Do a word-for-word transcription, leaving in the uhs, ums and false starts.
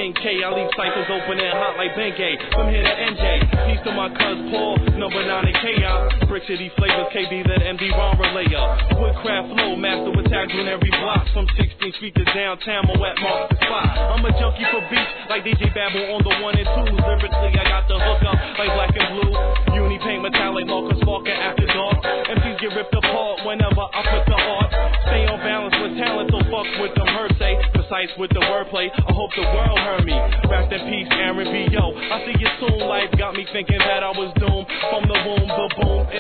ten K, I leave ciphers open and hot like Bengay. From here to N J, peace to my cuz Paul, number nine in chaos. Brick City flavors, K B that M D Ron relayer. Woodcraft flow, master with tags on every block. From sixteenth Street to downtown, my wet mark the spot. I'm a junkie for beats, like D J Babble on the one and two. Lyrically, I got the hook up, like black and blue. Uni paint metallic, Marcus Walker after dark. M Cs get ripped apart whenever I put the art. Stay on balance with talent, so fuck with them Hersey. Precise with the wordplay, I hope the world heard me. Rest in peace, Aaron B. Yo, I see you soon. Life got me thinking that I was doomed. From the womb